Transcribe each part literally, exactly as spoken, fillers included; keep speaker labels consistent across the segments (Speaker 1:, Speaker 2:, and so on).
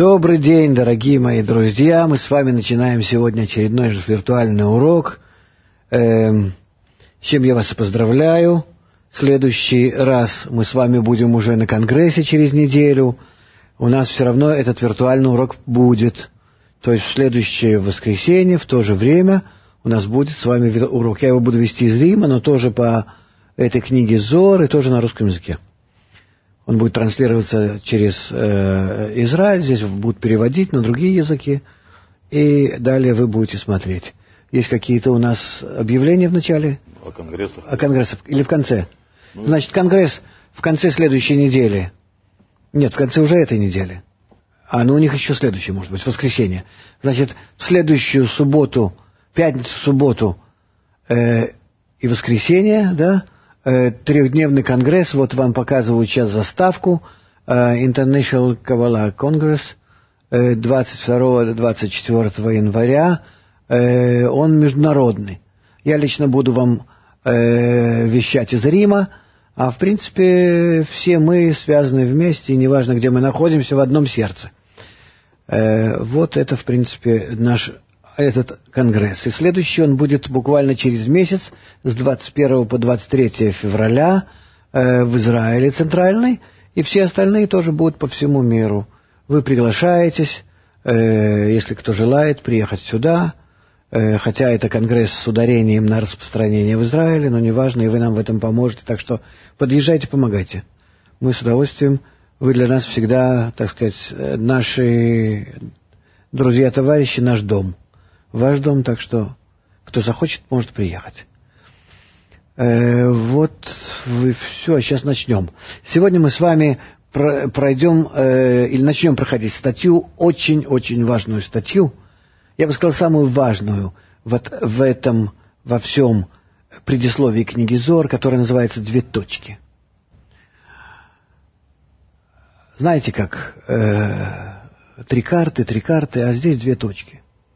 Speaker 1: Добрый день, дорогие мои друзья. Мы с вами начинаем сегодня очередной же виртуальный урок. Эм, с чем я вас и поздравляю. В следующий раз мы с вами будем уже на конгрессе через неделю. У нас все равно этот виртуальный урок будет. То есть в следующее воскресенье, в то же время, у нас будет с вами урок. Я его буду вести из Рима, но тоже по этой книге Зоар и тоже на русском языке. Он будет транслироваться через э, Израиль, здесь будут переводить на другие языки, и далее вы будете смотреть. Есть какие-то у нас объявления в начале?
Speaker 2: О конгрессах.
Speaker 1: О конгрессах. Или в конце?
Speaker 2: Ну,
Speaker 1: Значит, конгресс в конце следующей недели. Нет, в конце уже этой недели. А, ну у них еще следующее, может быть, воскресенье. Значит, в следующую субботу, пятницу, субботу э, и воскресенье, да, трехдневный конгресс, вот вам показываю сейчас заставку, International Kabbalah Congress, двадцать второго — двадцать четвёртого января, он международный. Я лично буду вам вещать из Рима, а в принципе все мы связаны вместе, и неважно, где мы находимся, в одном сердце. Вот это, в принципе, наш этот конгресс. И следующий он будет буквально через месяц, с двадцать первого по двадцать третье февраля э, в Израиле центральный, и все остальные тоже будут по всему миру. Вы приглашаетесь, э, если кто желает, приехать сюда, э, хотя это конгресс с ударением на распространение в Израиле, но неважно, и вы нам в этом поможете, так что подъезжайте, помогайте. Мы с удовольствием, вы для нас всегда, так сказать, наши друзья, товарищи, наш дом. Ваш дом, так что кто захочет, может приехать. Э, вот вы все, сейчас начнем. Сегодня мы с вами про, пройдем э, или начнем проходить статью, очень-очень важную статью, я бы сказал, самую важную вот в этом, во всем предисловии книги Зоар, которая называется «Две точки». Знаете как, э, три карты, три карты, а здесь две точки.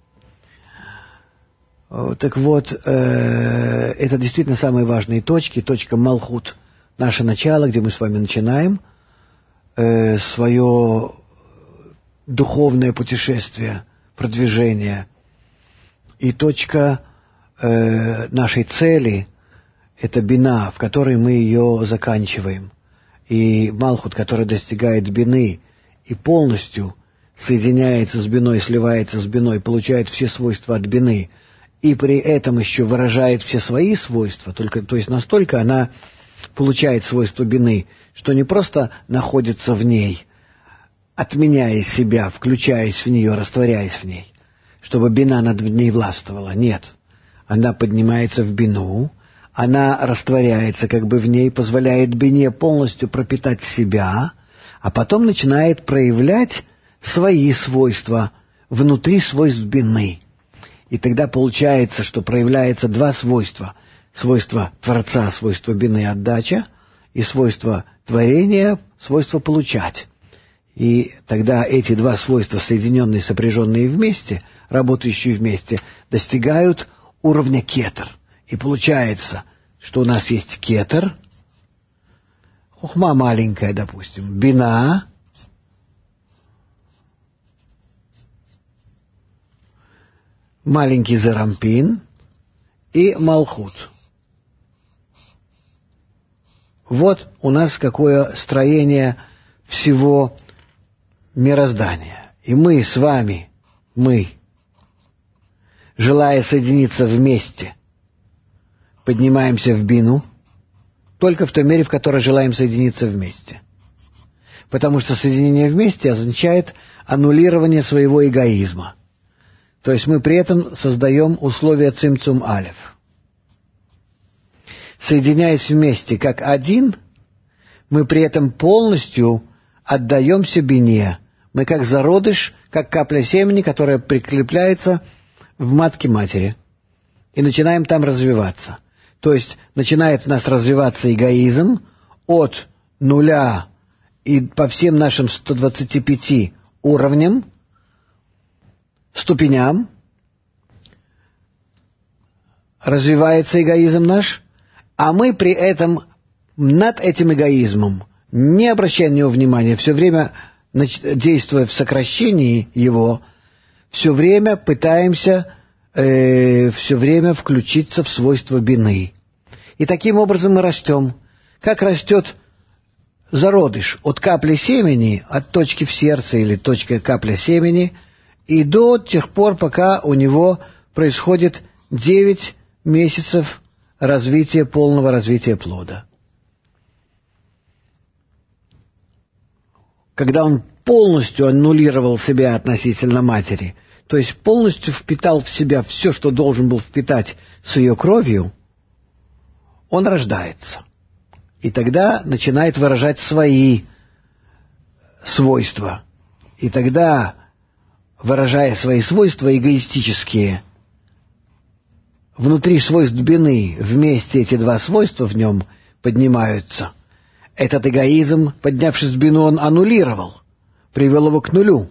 Speaker 1: Так вот, э, это действительно самые важные точки. Точка Малхут, наше начало, где мы с вами начинаем э, свое духовное путешествие, продвижение. И точка э, нашей цели – это бина, в которой мы ее заканчиваем. И Малхут, который достигает бины и полностью соединяется с биной, сливается с биной, получает все свойства от бины – и при этом еще выражает все свои свойства, только, то есть настолько она получает свойства бины, что не просто находится в ней, отменяя себя, включаясь в нее, растворяясь в ней, чтобы бина над ней властвовала. Нет. Она поднимается в бину, она растворяется как бы в ней, позволяет бине полностью пропитать себя, а потом начинает проявлять свои свойства внутри свойств бины. И тогда получается, что проявляется два свойства. Свойство Творца, свойство бины, отдача, и свойство творения, свойство получать. И тогда эти два свойства, соединенные, сопряженные вместе, работающие вместе, достигают уровня кетер. И получается, что у нас есть кетер, хохма маленькая, допустим, бина, маленький Зерампин и Малхут. Вот у нас какое строение всего мироздания. И мы с вами, мы, желая соединиться вместе, поднимаемся в бину, только в той мере, в которой желаем соединиться вместе. Потому что соединение вместе означает аннулирование своего эгоизма. То есть мы при этом создаем условия цимцум алеф. Соединяясь вместе как один, мы при этом полностью отдаемся бине. Мы как зародыш, как капля семени, которая прикрепляется в матке матери. И начинаем там развиваться. То есть начинает в нас развиваться эгоизм от нуля и по всем нашим ста двадцати пяти уровням, ступеням, развивается эгоизм наш, а мы при этом над этим эгоизмом, не обращая на него внимания, все время действуя в сокращении его, все время пытаемся э, все время включиться в свойства бины. И таким образом мы растем. Как растет зародыш от капли семени, от точки в сердце или точки капля семени, и до тех пор, пока у него происходит девять месяцев развития, полного развития плода. Когда он полностью аннулировал себя относительно матери, то есть полностью впитал в себя все, что должен был впитать с ее кровью, он рождается. И тогда начинает выражать свои свойства. И тогда, выражая свои свойства эгоистические, внутри свойств бины, вместе эти два свойства в нем поднимаются. Этот эгоизм, поднявшись в бину, он аннулировал, привел его к нулю.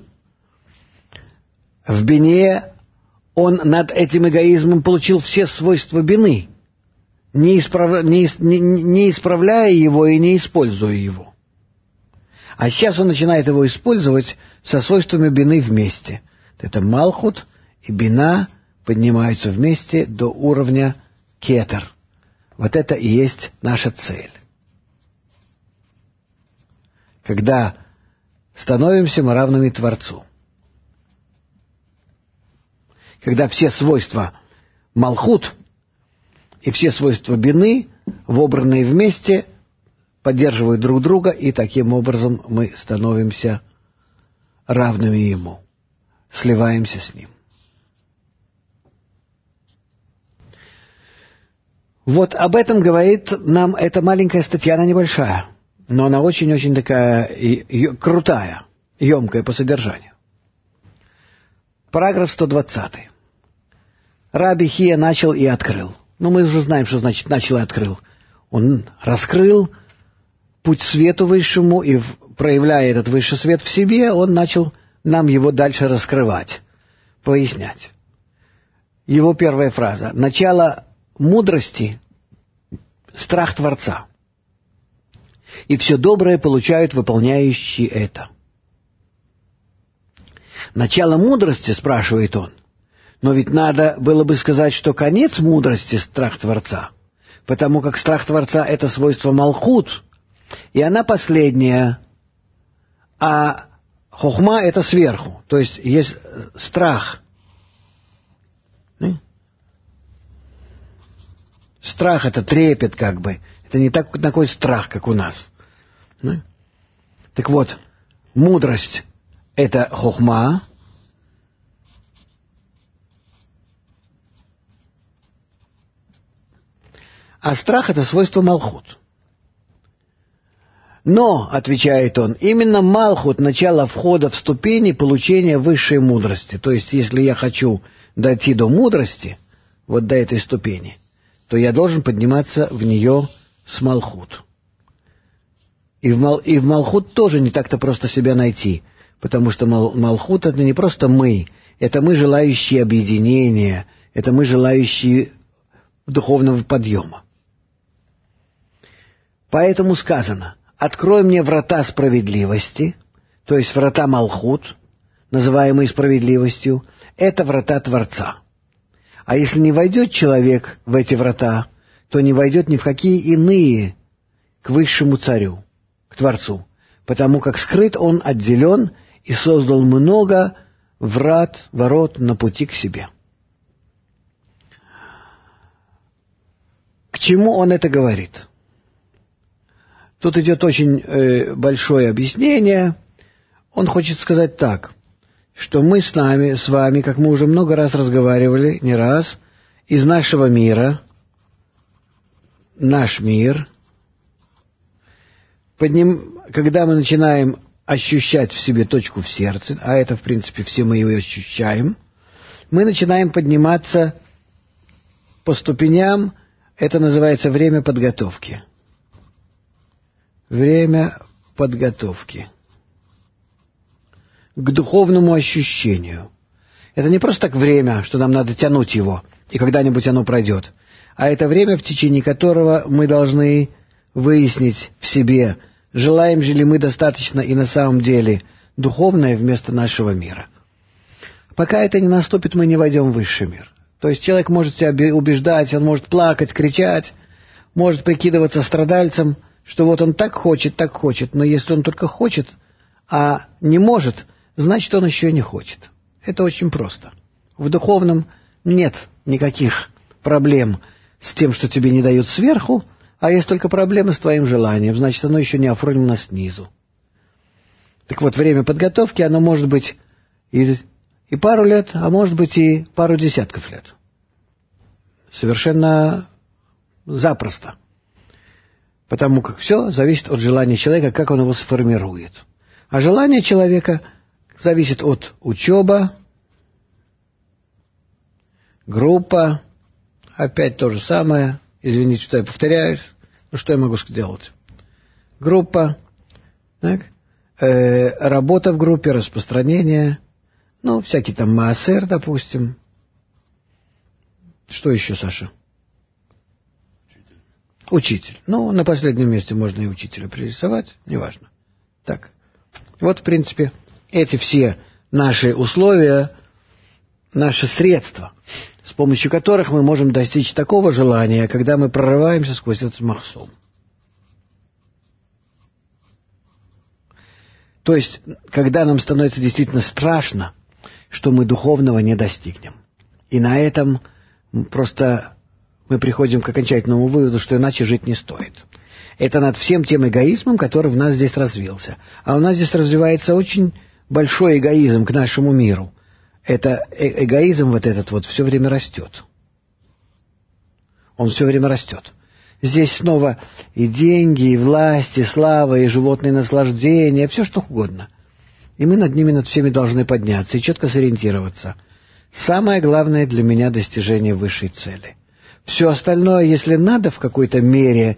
Speaker 1: В бине он над этим эгоизмом получил все свойства бины, не, исправ... не, не, не исправляя его и не используя его. А сейчас он начинает его использовать со свойствами бины вместе. Это малхут и бина поднимаются вместе до уровня кетер. Вот это и есть наша цель. Когда становимся мы равными Творцу. Когда все свойства малхут и все свойства бины, вобранные вместе, поддерживают друг друга, и таким образом мы становимся равными Ему, сливаемся с Ним. Вот об этом говорит нам эта маленькая статья, она небольшая, но она очень-очень такая и, и, крутая, емкая по содержанию. Параграф сто двадцатый. Раби Хия начал и открыл. Ну, мы уже знаем, что значит «начал и открыл». Он раскрыл путь свету высшему, и, проявляя этот высший свет в себе, он начал нам его дальше раскрывать, пояснять. Его первая фраза. Начало мудрости — страх Творца. И все доброе получают выполняющие это. Начало мудрости, спрашивает он. Но ведь надо было бы сказать, что конец мудрости — страх Творца, потому как страх Творца — это свойство малхут, и она последняя, а хохма — это сверху, то есть есть страх. Страх — это трепет как бы, это не так, такой страх, как у нас. Так вот, мудрость — это хохма, а страх — это свойство малхут. Но, отвечает он, именно малхут — начало входа в ступени получения высшей мудрости. То есть, если я хочу дойти до мудрости, вот до этой ступени, то я должен подниматься в нее с малхут. И в, мал, и в малхут тоже не так-то просто себя найти, потому что мал, малхут — это не просто мы, это мы, желающие объединения, это мы, желающие духовного подъема. Поэтому сказано: «Открой мне врата справедливости», то есть врата Малхут, называемые справедливостью, это врата Творца. А если не войдет человек в эти врата, то не войдет ни в какие иные к высшему царю, к Творцу, потому как скрыт он, отделен и создал много врат, ворот на пути к себе. К чему он это говорит? Тут идет очень э, большое объяснение. Он хочет сказать так, что мы с нами, с вами, как мы уже много раз разговаривали, не раз, из нашего мира, наш мир, подним, когда мы начинаем ощущать в себе точку в сердце, а это, в принципе, все мы ее ощущаем, мы начинаем подниматься по ступеням, это называется время подготовки. Время подготовки к духовному ощущению. Это не просто так время, что нам надо тянуть его, и когда-нибудь оно пройдет, а это время, в течение которого мы должны выяснить в себе, желаем же ли мы достаточно и на самом деле духовное вместо нашего мира. Пока это не наступит, мы не войдем в высший мир. То есть человек может себя убеждать, он может плакать, кричать, может прикидываться страдальцем, что вот он так хочет, так хочет. Но если он только хочет, а не может, значит, он еще не хочет. Это очень просто. В духовном нет никаких проблем с тем, что тебе не дают сверху, а есть только проблемы с твоим желанием, значит, оно еще не оформлено снизу. Так вот, время подготовки, оно может быть и, и пару лет, а может быть и пару десятков лет. Совершенно запросто. Потому как все зависит от желания человека, как он его сформирует. А желание человека зависит от учебы, группа, опять то же самое, извините, что я повторяюсь, но что я могу сделать? Группа, так, э, работа в группе, распространение, ну, всякий там маасер, допустим. Что еще, Саша? Учитель. Учитель. Ну, на последнем месте можно и учителя пририсовать, неважно. Так, вот, в принципе, эти все наши условия, наши средства, с помощью которых мы можем достичь такого желания, когда мы прорываемся сквозь этот махсум. То есть, когда нам становится действительно страшно, что мы духовного не достигнем. И на этом просто мы приходим к окончательному выводу, что иначе жить не стоит. Это над всем тем эгоизмом, который в нас здесь развился. А у нас здесь развивается очень большой эгоизм к нашему миру. Это э- эгоизм вот этот вот все время растет. Он все время растет. Здесь снова и деньги, и власть, и слава, и животные наслаждения, все что угодно. И мы над ними, над всеми должны подняться и четко сориентироваться. Самое главное для меня достижение высшей цели. Все остальное, если надо в какой-то мере,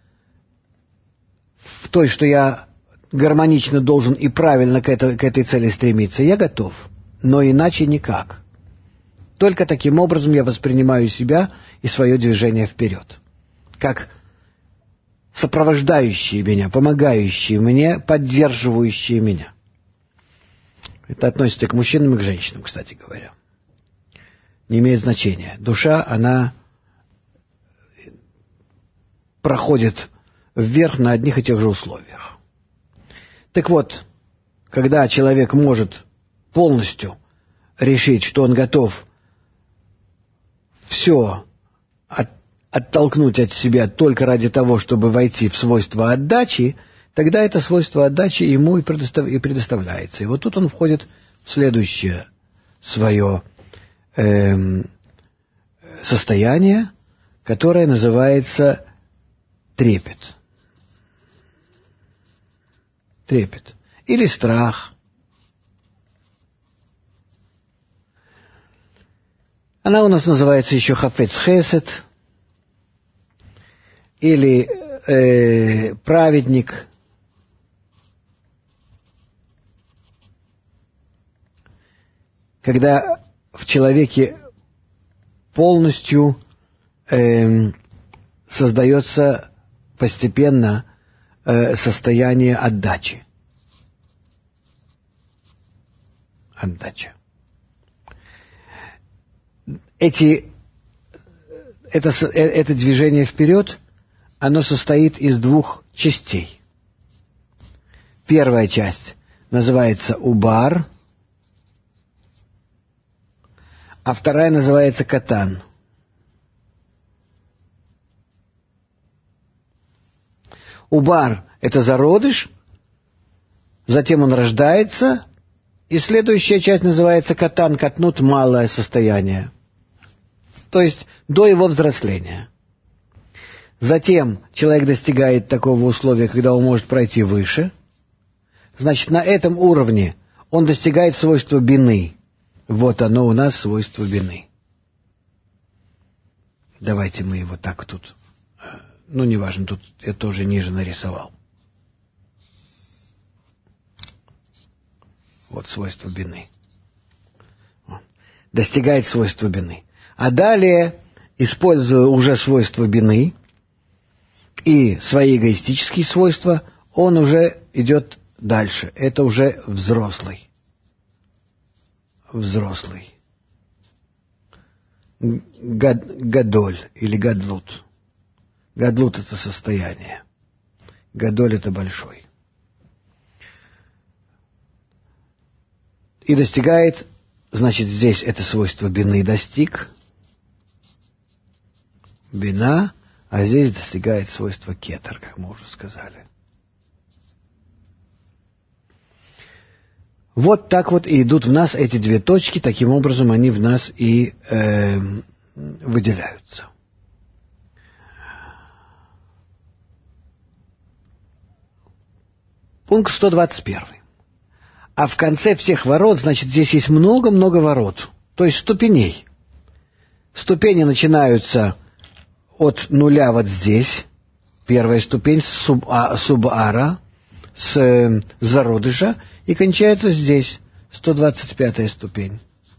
Speaker 1: в той, что я гармонично должен и правильно к этой, к этой цели стремиться, я готов. Но иначе никак. Только таким образом я воспринимаю себя и свое движение вперед. Как сопровождающие меня, помогающие мне, поддерживающие меня. Это относится к мужчинам и к женщинам, кстати говоря. Не имеет значения. Душа, она проходит вверх на одних и тех же условиях. Так вот, когда человек может полностью решить, что он готов все от, оттолкнуть от себя только ради того, чтобы войти в свойство отдачи, тогда это свойство отдачи ему и, предостав, и предоставляется. И вот тут он входит в следующее свое эм, состояние, которое называется трепет. Трепет. Или страх. Она у нас называется еще хафец хесед, или э, праведник. Когда в человеке полностью э, создается постепенно э, состояние отдачи. Отдача. Эти, это, это движение вперед, оно состоит из двух частей. Первая часть называется убар, а вторая называется катан. Убар — это зародыш, затем он рождается, и следующая часть называется катан, катнут, малое состояние. То есть до его взросления. Затем человек достигает такого условия, когда он может пройти выше. Значит, на этом уровне он достигает свойства бины. Вот оно у нас, свойство бины. Давайте мы его так тут... Ну, неважно, тут я тоже ниже нарисовал. Вот свойство бины. Достигает свойства бины. А далее, используя уже свойства бины и свои эгоистические свойства, он уже идет дальше. Это уже взрослый. Взрослый. Гад, гадоль или гадлут. Гадлут — это состояние. Гадоль — это большой. И достигает, значит, здесь это свойство бины достиг. Бина, а здесь достигает свойства кетер, как мы уже сказали. Вот так вот и идут в нас эти две точки, таким образом они в нас и э, выделяются. Пункт сто двадцать один. А в конце всех ворот, значит, здесь есть много-много ворот, то есть ступеней. Ступени начинаются от нуля вот здесь, первая ступень суб, а, субара, с э, зародыша, и кончается здесь, сто двадцать пятая ступень.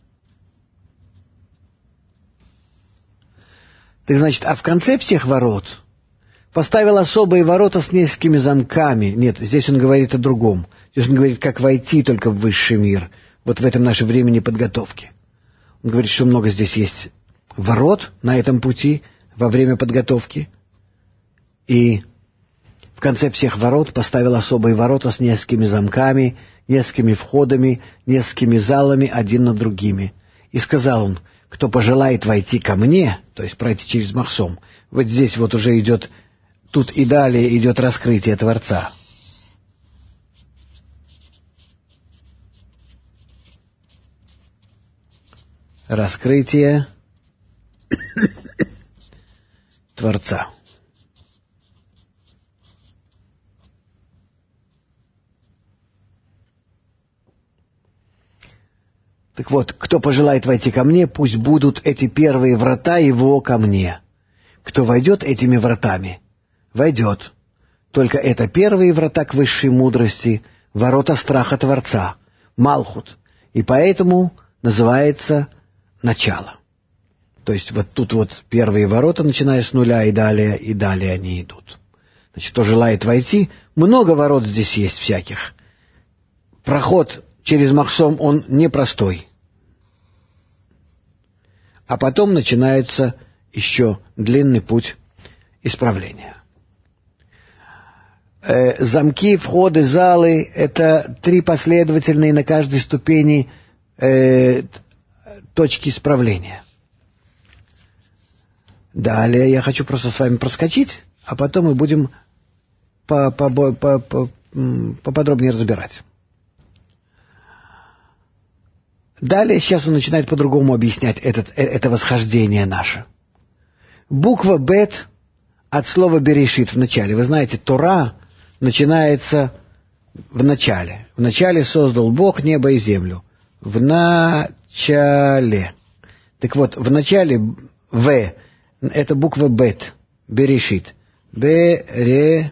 Speaker 1: Так значит, а в конце всех ворот поставил особые ворота с несколькими замками. Нет, здесь он говорит о другом. Здесь он говорит, как войти только в высший мир, вот в этом нашем времени подготовки. Он говорит, что много здесь есть ворот на этом пути во время подготовки. И в конце всех ворот поставил особые ворота с несколькими замками, несколькими входами, несколькими залами, один над другими. И сказал он, кто пожелает войти ко мне, то есть пройти через Махсом, вот здесь вот уже идет, тут и далее идет раскрытие Творца. Раскрытие Творца. Так вот, кто пожелает войти ко мне, пусть будут эти первые врата его ко мне. Кто войдет этими вратами, войдет. Только это первые врата к высшей мудрости, ворота страха Творца, Малхут, и поэтому называется начало. То есть вот тут вот первые ворота, начиная с нуля и далее, и далее они идут. Значит, кто желает войти, много ворот здесь есть всяких. Проход через Махсом, он непростой. А потом начинается еще длинный путь исправления. Э, замки, входы, залы — это три последовательные на каждой ступени э, точки исправления. Далее я хочу просто с вами проскочить, а потом мы будем поподробнее разбирать. Далее сейчас он начинает по-другому объяснять этот, это восхождение наше. Буква «бет» от слова «берешит» в начале. Вы знаете, Тора начинается в начале. В начале создал Бог небо и землю. В начале. Так вот, в начале «в» это буква «бет», «берешит». «Берешит».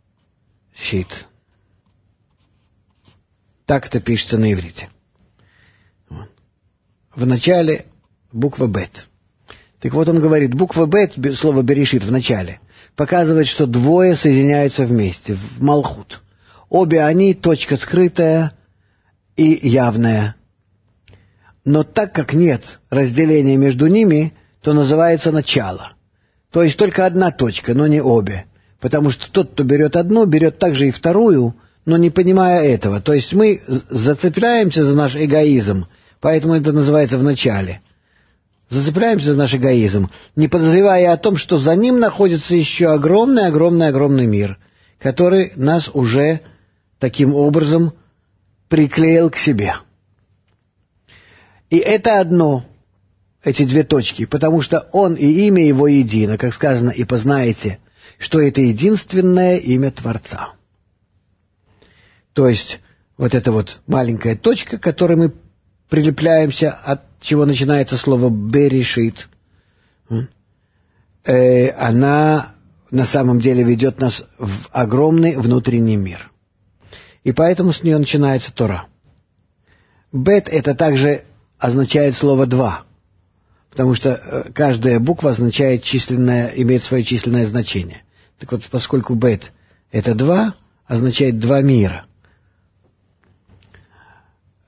Speaker 1: Так это пишется на иврите. В начале буква «бет». Так вот он говорит, буква «бет», слово «берешит» в начале, показывает, что двое соединяются вместе, в Малхут. Обе они точка скрытая и явная. Но так как нет разделения между ними, то называется начало. То есть только одна точка, но не обе. Потому что тот, кто берет одну, берет также и вторую, но не понимая этого. То есть мы зацепляемся за наш эгоизм, поэтому это называется в начале. Зацепляемся за наш эгоизм, не подозревая о том, что за ним находится еще огромный-огромный-огромный мир, который нас уже таким образом приклеил к себе. И это одно, эти две точки, потому что он и имя его едино, как сказано, и познаете, что это единственное имя Творца. То есть вот эта вот маленькая точка, к которой мы прилепляемся, от чего начинается слово «берешит», э, она на самом деле ведет нас в огромный внутренний мир. И поэтому с нее начинается Тора. «Бет» — это также означает слово «два», потому что каждая буква означает численное, имеет свое численное значение. Так вот, поскольку «бет» — это «два», означает «два мира».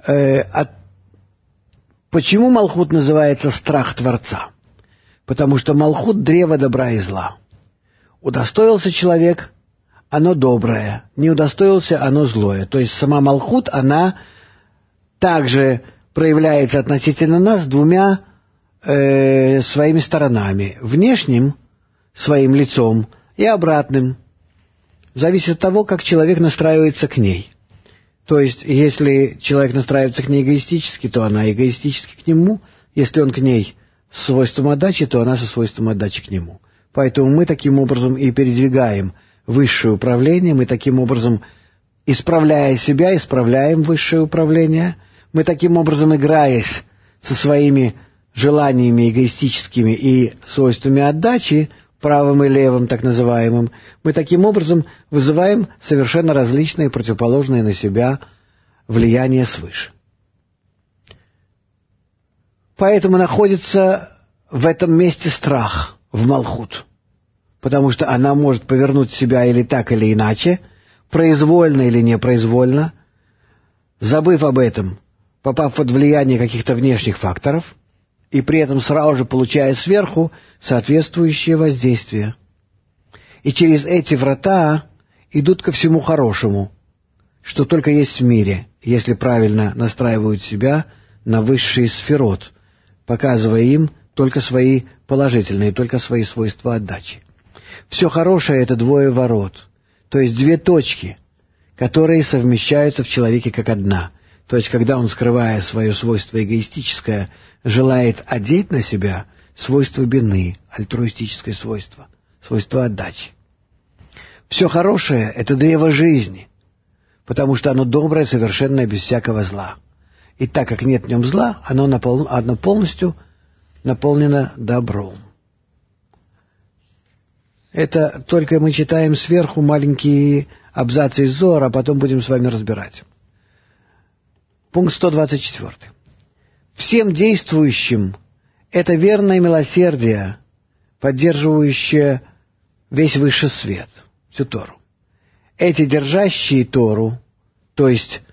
Speaker 1: Э, от... Почему Малхут называется страх Творца? Потому что Малхут — древо добра и зла. Удостоился человек — оно доброе, не удостоился — оно злое. То есть сама Малхут, она также проявляется относительно нас двумя э, своими сторонами. Внешним, своим лицом, и обратным. Зависит от того, как человек настраивается к ней. То есть, если человек настраивается к ней эгоистически, то она эгоистически к нему. Если он к ней с свойством отдачи, то она со свойством отдачи к нему. Поэтому мы таким образом и передвигаем высшее управление, мы таким образом, исправляя себя, исправляем высшее управление, мы таким образом, играясь со своими желаниями эгоистическими и свойствами отдачи, правым и левым, так называемым, мы таким образом вызываем совершенно различные, противоположные на себя влияния свыше. Поэтому находится в этом месте страх, в Малхут, потому что она может повернуть себя или так, или иначе, произвольно или непроизвольно, забыв об этом, попав под влияние каких-то внешних факторов, и при этом сразу же получая сверху соответствующее воздействие. И через эти врата идут ко всему хорошему, что только есть в мире, если правильно настраивают себя на высший сферот, показывая им только свои положительные, только свои свойства отдачи. Все хорошее — это двое ворот, то есть две точки, которые совмещаются в человеке как одна. То есть, когда он, скрывая свое свойство эгоистическое, желает одеть на себя свойство бины, альтруистическое свойство, свойство отдачи. Все хорошее — это древо жизни, потому что оно доброе, совершенное, без всякого зла. И так как нет в нем зла, оно, напол... оно полностью наполнено добром. Это только мы читаем сверху маленькие абзацы из Зоара, а потом будем с вами разбирать. Пункт сто двадцать четыре. Всем действующим это верное милосердие, поддерживающее весь высший свет, всю Тору. Эти держащие Тору, то есть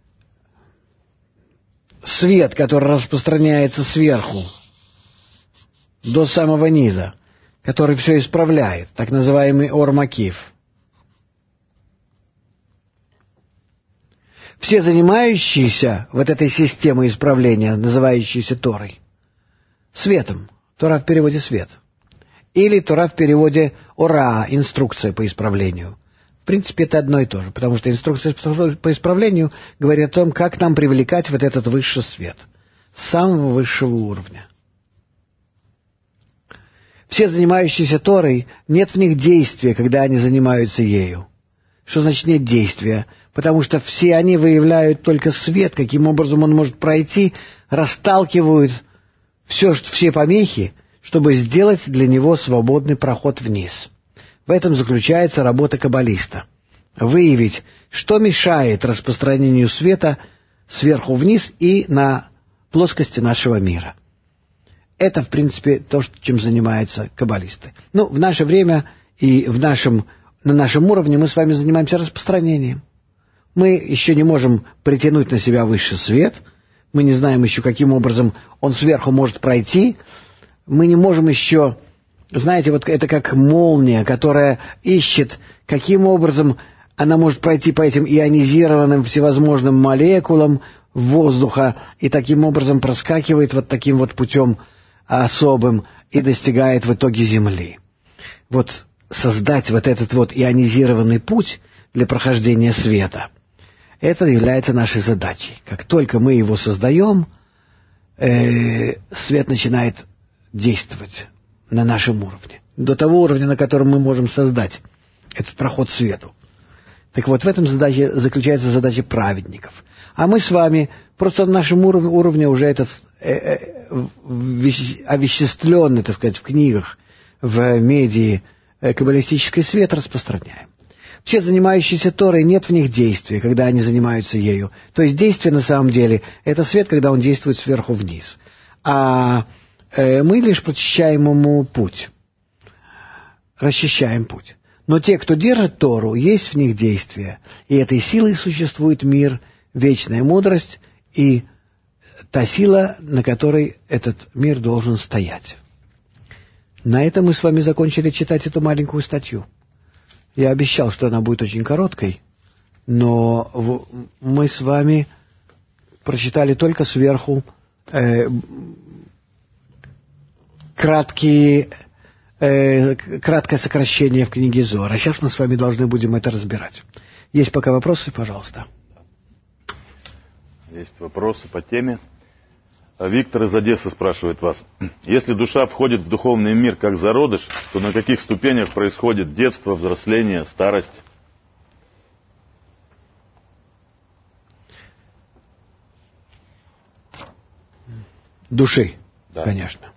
Speaker 1: свет, который распространяется сверху до самого низа, который все исправляет, так называемый Ор Макиф. Все занимающиеся вот этой системой исправления, называющейся Торой, светом, Тора в переводе «свет», или Тора в переводе «ора», инструкция по исправлению. В принципе, это одно и то же, потому что инструкция по исправлению говорит о том, как нам привлекать вот этот высший свет, с самого высшего уровня. Все занимающиеся Торой, нет в них действия, когда они занимаются ею. Что значит нет действия? Потому что все они выявляют только свет, каким образом он может пройти, расталкивают все, все помехи, чтобы сделать для него свободный проход вниз. В этом заключается работа каббалиста. Выявить, что мешает распространению света сверху вниз и на плоскости нашего мира. Это, в принципе, то, чем занимаются каббалисты. Ну, в наше время и в нашем, на нашем уровне мы с вами занимаемся распространением. Мы еще не можем притянуть на себя высший свет, мы не знаем еще, каким образом он сверху может пройти, мы не можем еще, знаете, вот это как молния, которая ищет, каким образом она может пройти по этим ионизированным всевозможным молекулам воздуха и таким образом проскакивает вот таким вот путем особым и достигает в итоге Земли. Вот создать вот этот вот ионизированный путь для прохождения света, это является нашей задачей. Как только мы его создаем, э, свет начинает действовать на нашем уровне. До того уровня, на котором мы можем создать этот проход свету. Так вот, в этом задаче, заключается задача праведников. А мы с вами просто на нашем уровне, уровне уже этот э, э, овеществленный, так сказать, в книгах, в медии э, каббалистический свет распространяем. Все занимающиеся Торой, нет в них действия, когда они занимаются ею. То есть действие на самом деле — это свет, когда он действует сверху вниз. А э, мы лишь прочищаем ему путь, расчищаем путь. Но те, кто держит Тору, есть в них действие, и этой силой существует мир, вечная мудрость и та сила, на которой этот мир должен стоять. На этом мы с вами закончили читать эту маленькую статью. Я обещал, что она будет очень короткой, но в, мы с вами прочитали только сверху э, краткие, э, краткое сокращение в книге Зоар. А сейчас мы с вами должны будем это разбирать. Есть пока вопросы, пожалуйста.
Speaker 2: Есть вопросы по теме. Виктор из Одессы спрашивает вас. Если душа входит в духовный мир как зародыш, то на каких ступенях происходит детство, взросление, старость?
Speaker 1: Души,
Speaker 2: да.
Speaker 1: Конечно.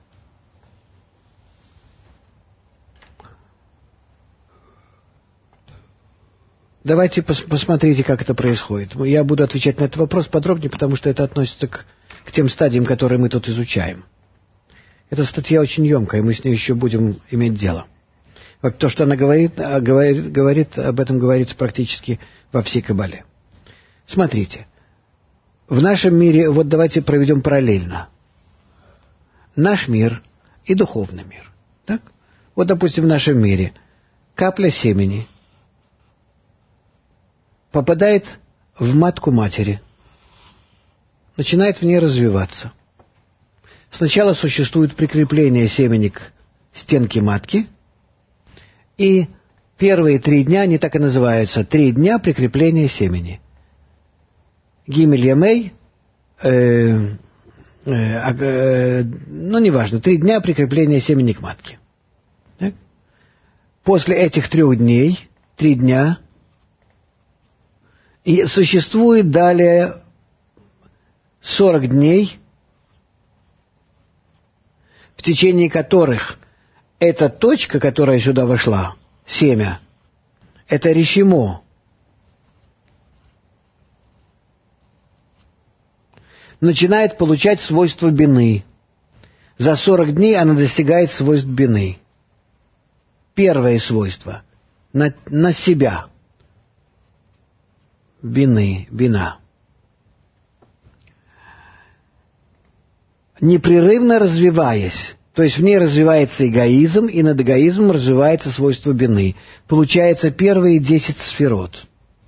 Speaker 1: Давайте пос посмотрите, как это происходит. Я буду отвечать на этот вопрос подробнее, потому что это относится к, к тем стадиям, которые мы тут изучаем. Эта статья очень емкая, мы с ней еще будем иметь дело. Вот то, что она говорит, говорит, говорит, об этом говорится практически во всей Кабале. Смотрите, в нашем мире, вот давайте проведем параллельно. Наш мир и духовный мир. Так? Вот, допустим, в нашем мире капля семени попадает в матку матери, начинает в ней развиваться. Сначала существует прикрепление семени к стенке матки, и первые три дня, они так и называются, три дня прикрепления семени. Гимель Ямей, э, э, э, ну, неважно, три дня прикрепления семени к матке. Так? После этих трех дней, три дня, и существует далее сорок дней, в течение которых эта точка, которая сюда вошла, семя, это решимо, начинает получать свойства бины. За сорок дней она достигает свойств бины. Первое свойство на, на себя. Бины, бина. Непрерывно развиваясь, то есть в ней развивается эгоизм, и над эгоизмом развивается свойство бины. Получается первые десять сферот.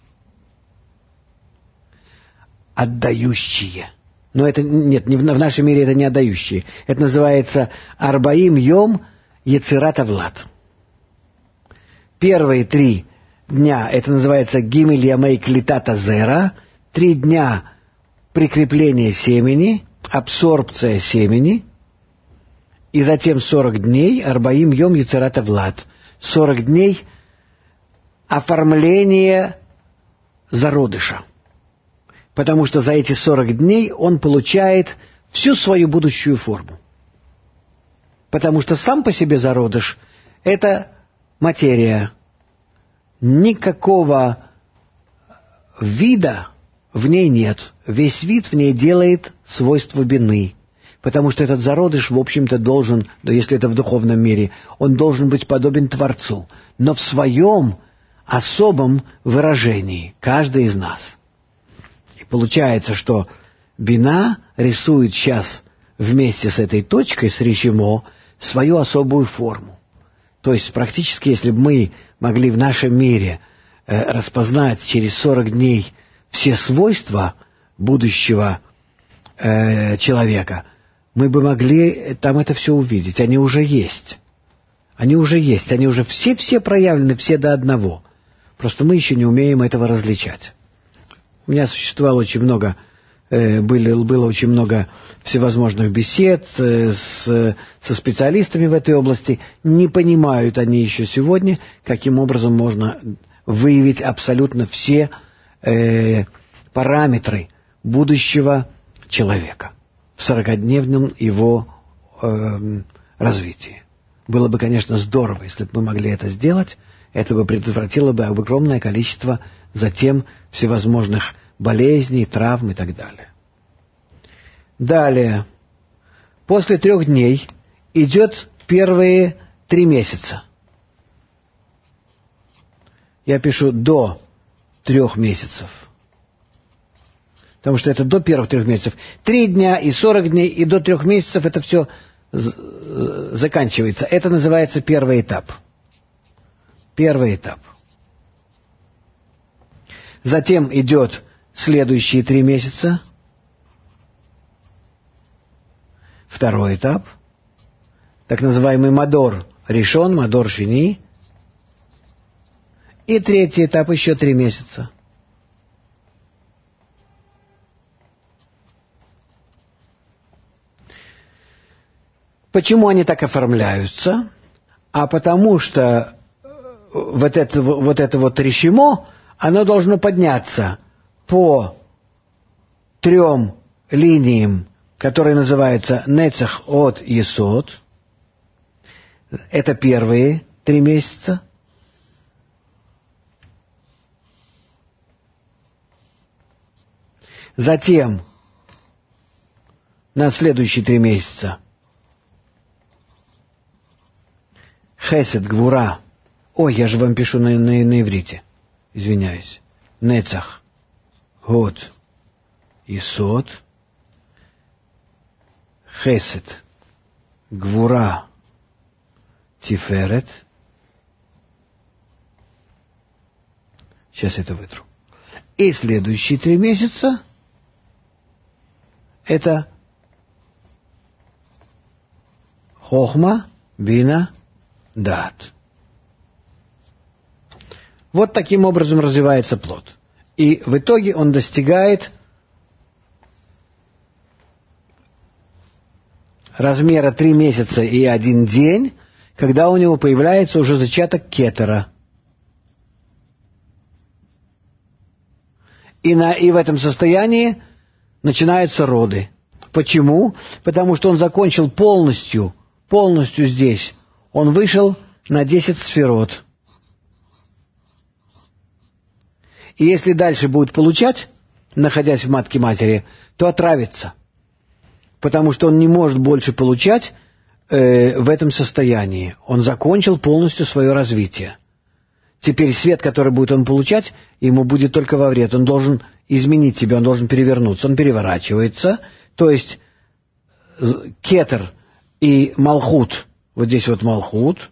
Speaker 1: Отдающие. Но это, нет, не в, в нашем мире это не отдающие. Это называется Арбаим Йом Ецират Авлад. Первые три дня, это называется Гимель Ямей Клитата Зера, три дня прикрепления семени, абсорбция семени, и затем сорок дней Арбаим Йом Ецират Авлад, сорок дней оформления зародыша. Потому что за эти сорок дней он получает всю свою будущую форму. Потому что сам по себе зародыш – это материя. Никакого вида в ней нет. Весь вид в ней делает свойство бины. Потому что этот зародыш, в общем-то, должен, если это в духовном мире, он должен быть подобен Творцу. Но в своем особом выражении, каждый из нас. И получается, что бина рисует сейчас вместе с этой точкой, с решимо, свою особую форму. То есть практически, если бы мы могли в нашем мире э, распознать через сорок дней все свойства будущего э, человека, мы бы могли там это все увидеть. Они уже есть. Они уже есть. Они уже все-все проявлены, все до одного. Просто мы еще не умеем этого различать. У меня существовало очень много, э, были, было очень много всевозможных бесед э, с, со специалистами в этой области. Не понимают они еще сегодня, каким образом можно выявить абсолютно все э, параметры будущего человека в сорокадневном его э, развитии. Было бы, конечно, здорово, если бы мы могли это сделать. Это бы предотвратило бы огромное количество затем всевозможных болезней, травм и так далее. Далее. После трех дней идет первые три месяца. Я пишу до трех месяцев. потому что это до первых трех месяцев. Три дня и сорок дней, и до трех месяцев это все заканчивается. Это называется первый этап. Первый этап. Затем идет следующие три месяца. Второй этап. Так называемый мадор решен, мадор шини. И третий этап еще три месяца. Почему они так оформляются? А потому что вот это вот, это вот решимо, оно должно подняться по трем линиям, которые называются нецах от есод. Это первые три месяца. Затем на следующие три месяца хесед, гвура. Ой, я же вам пишу на, на, на иврите. Извиняюсь. Нецах, год, есод, хесед, гвура, тиферет. Сейчас это вытру. И следующие три месяца это хохма, бина, дат. Вот таким образом развивается плод. И в итоге он достигает размера три месяца и один день, когда у него появляется уже зачаток кетера. И, на, и в этом состоянии начинаются роды. Почему? Потому что он закончил полностью, полностью здесь. Он вышел на десять сферот. И если дальше будет получать, находясь в матке матери, то отравится. Потому что он не может больше получать э, в этом состоянии. Он закончил полностью свое развитие. Теперь свет, который будет он получать, ему будет только во вред. Он должен изменить себя, он должен перевернуться. Он переворачивается. То есть кетер и малхут, вот здесь вот малхут,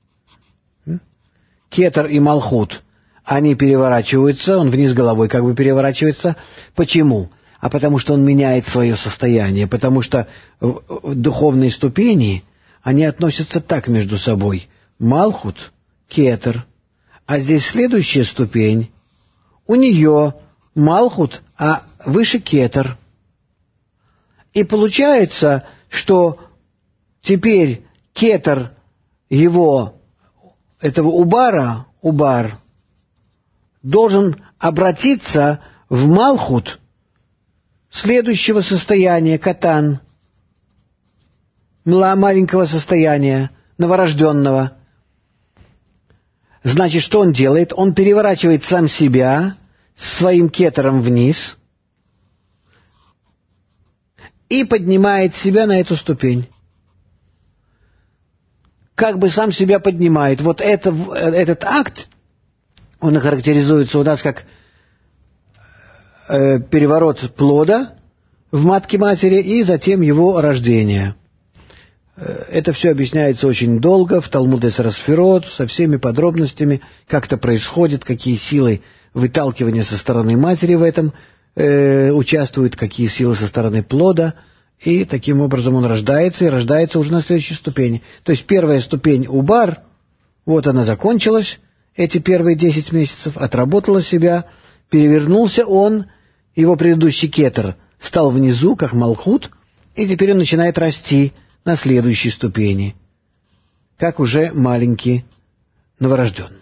Speaker 1: кетер и малхут, они переворачиваются, он вниз головой как бы переворачивается. Почему? А потому что он меняет свое состояние, потому что духовные ступени, они относятся так между собой. Малхут, кетер. А здесь следующая ступень, у нее малхут, а выше кетер. И получается, что теперь кетер его, этого убара, убар, должен обратиться в малхут следующего состояния, катан, маленького состояния, новорожденного. Значит, что он делает? Он переворачивает сам себя своим кетером вниз и поднимает себя на эту ступень. Как бы сам себя поднимает. Вот это, этот акт, он характеризуется у нас как э, переворот плода в матке матери и затем его рождение. Это все объясняется очень долго в Талмуд Эсер Сферот, со всеми подробностями, как это происходит, какие силы выталкивания со стороны матери в этом э, участвуют, какие силы со стороны плода, и таким образом он рождается, и рождается уже на следующей ступени. То есть первая ступень убар, вот она закончилась, эти первые десять месяцев, отработала себя, перевернулся он, его предыдущий кетер стал внизу, как малхут, и теперь он начинает расти на следующей ступени, как уже маленький новорожденный.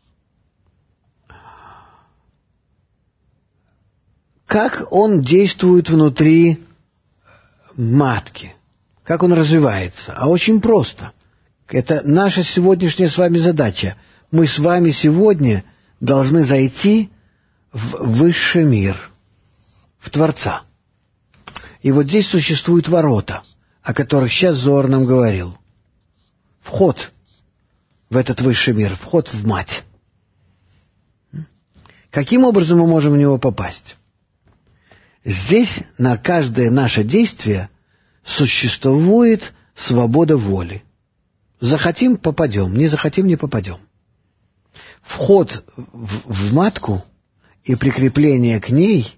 Speaker 1: Как он действует внутри матки? Как он развивается? А очень просто. Это наша сегодняшняя с вами задача. Мы с вами сегодня должны зайти в высший мир, в Творца. И вот здесь существуют ворота, о которых сейчас Зоар нам говорил. Вход в этот высший мир, вход в мать. Каким образом мы можем в него попасть? Здесь на каждое наше действие существует свобода воли. Захотим — попадем, не захотим — не попадем. Вход в, в матку и прикрепление к ней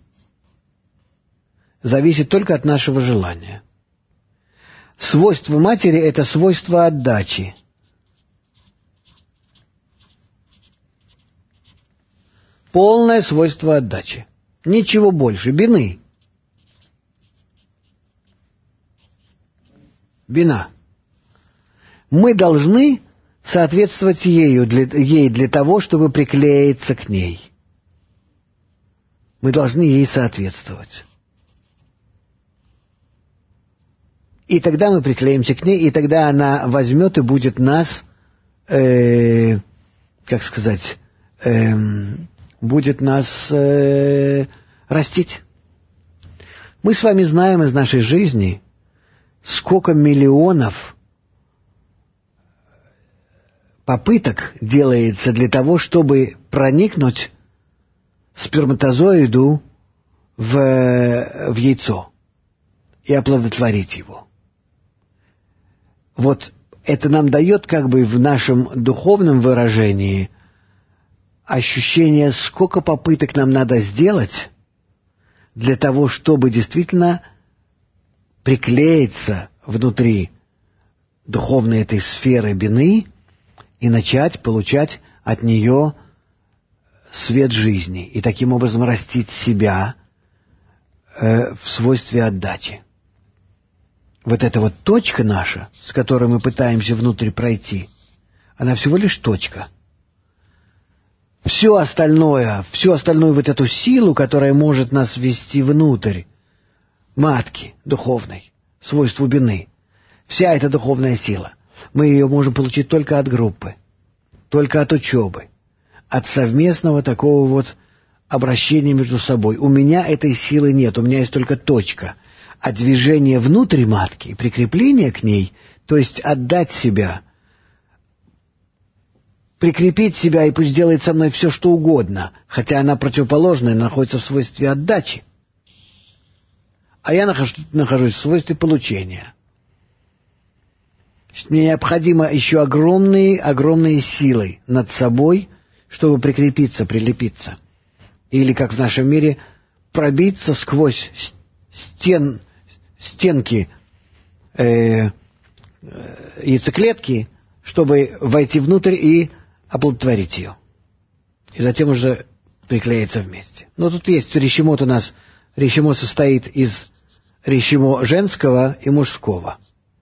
Speaker 1: зависит только от нашего желания. Свойство матери — это свойство отдачи. Полное свойство отдачи. Ничего больше. Бины. Бина. Мы должны соответствовать ею, для, ей для того, чтобы приклеиться к ней. Мы должны ей соответствовать. И тогда мы приклеимся к ней, и тогда она возьмет и будет нас, э, как сказать, э, будет нас э, растить. Мы с вами знаем из нашей жизни, сколько миллионов попыток делается для того, чтобы проникнуть сперматозоиду в, в яйцо и оплодотворить его. Вот это нам дает как бы в нашем духовном выражении ощущение, сколько попыток нам надо сделать для того, чтобы действительно приклеиться внутри духовной этой сферы бины и начать получать от нее свет жизни и таким образом растить себя э, в свойстве отдачи. Вот эта вот точка наша, с которой мы пытаемся внутрь пройти, она всего лишь точка. Все остальное, всю остальную вот эту силу, которая может нас ввести внутрь матки духовной, свойству бины, вся эта духовная сила, мы ее можем получить только от группы, только от учебы, от совместного такого вот обращения между собой. У меня этой силы нет, у меня есть только точка. А движение внутрь матки, прикрепление к ней, то есть отдать себя, прикрепить себя, и пусть делает со мной все, что угодно, хотя она противоположная, находится в свойстве отдачи, а я нахожусь, нахожусь в свойстве получения. Значит, мне необходимо еще огромные, огромные силы над собой, чтобы прикрепиться, прилепиться. Или, как в нашем мире, пробиться сквозь стен, стенки э, яйцеклетки, чтобы войти внутрь и оплодотворить ее. И затем уже приклеиться вместе. Но тут есть ришимот у нас. Ришимот состоит из ришимо женского и мужского.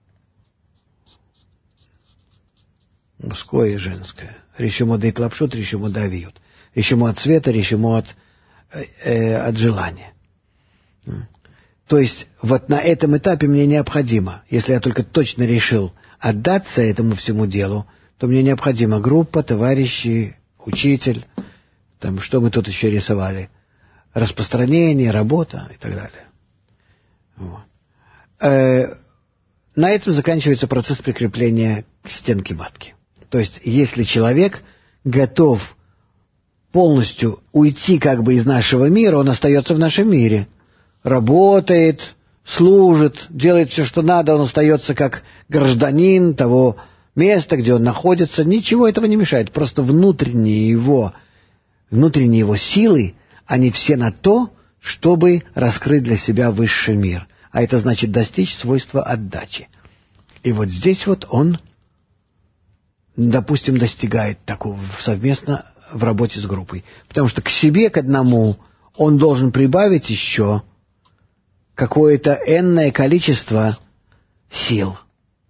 Speaker 1: Мужское и женское. Ришимо дает лапшут, ришимо давиют. Ришимо от света, ришимо от, э, от желания. То есть вот на этом этапе мне необходимо, если я только точно решил отдаться этому всему делу, то мне необходима группа, товарищи, учитель, там, что мы тут еще рисовали, распространение, работа и так далее. Вот. Э, на этом заканчивается процесс прикрепления к стенке матки. То есть, если человек готов полностью уйти как бы из нашего мира, он остается в нашем мире. Работает, служит, делает все, что надо, он остается как гражданин того места, где он находится. Ничего этого не мешает. Просто внутренние его, внутренние его силы, они все на то, чтобы раскрыть для себя высший мир. А это значит достичь свойства отдачи. И вот здесь вот он, допустим, достигает такого совместно в работе с группой. Потому что к себе, к одному, он должен прибавить еще какое-то энное количество сил.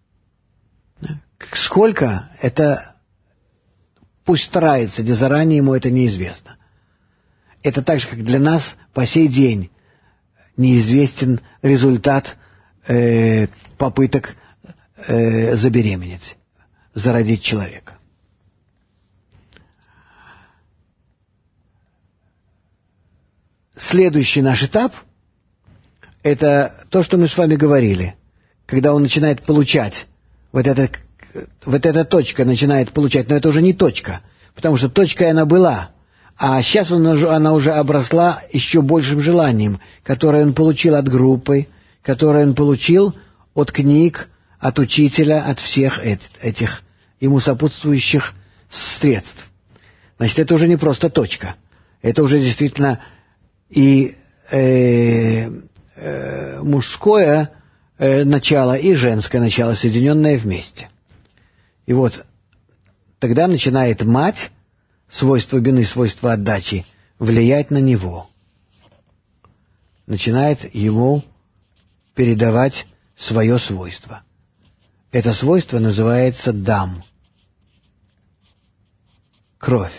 Speaker 1: Сколько? Это пусть старается, где заранее ему это неизвестно. Это так же, как для нас по сей день неизвестен результат э, попыток э, забеременеть, зародить человека. Следующий наш этап — это то, что мы с вами говорили. Когда он начинает получать, вот эта, вот эта точка начинает получать, но это уже не точка, потому что точкой она была, А сейчас он уже, она уже обросла еще большим желанием, которое он получил от группы, которое он получил от книг, от учителя, от всех этих ему сопутствующих средств. Значит, это уже не просто точка. Это уже действительно и э, э, мужское э, начало, и женское начало, соединенное вместе. И вот тогда начинает мать, свойство бины, свойство отдачи, влиять на него. Начинает ему передавать свое свойство. Это свойство называется дам. Кровь.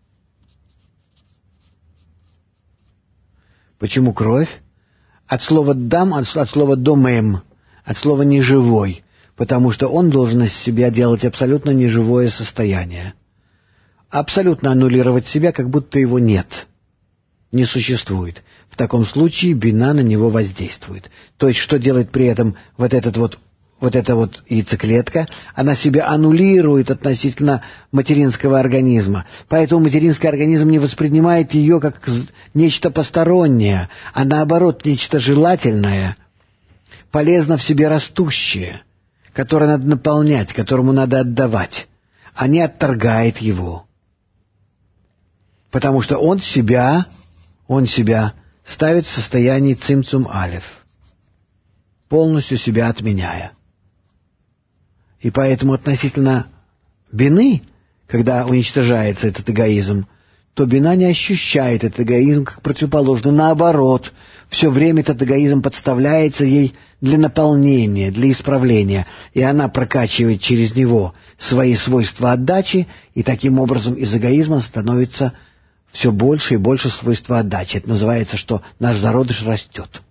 Speaker 1: Почему кровь? От слова «дам», от, от слова «домэм», от слова «неживой», потому что он должен из себя делать абсолютно неживое состояние. Абсолютно аннулировать себя, как будто его нет, не существует. В таком случае бина на него воздействует. То есть, что делает при этом вот этот вот вот эта вот яйцеклетка, она себя аннулирует относительно материнского организма. Поэтому материнский организм не воспринимает ее как нечто постороннее, а наоборот, нечто желательное, полезно в себе растущее, которое надо наполнять, которому надо отдавать, а не отторгает его. Потому что он себя, он себя ставит в состоянии цимцум алеф, полностью себя отменяя. И поэтому относительно бины, когда уничтожается этот эгоизм, то бина не ощущает этот эгоизм как противоположный. Наоборот, все время этот эгоизм подставляется ей для наполнения, для исправления. И она прокачивает через него свои свойства отдачи, и таким образом из эгоизма становится все больше и больше свойства отдачи. Это называется, что наш зародыш растет.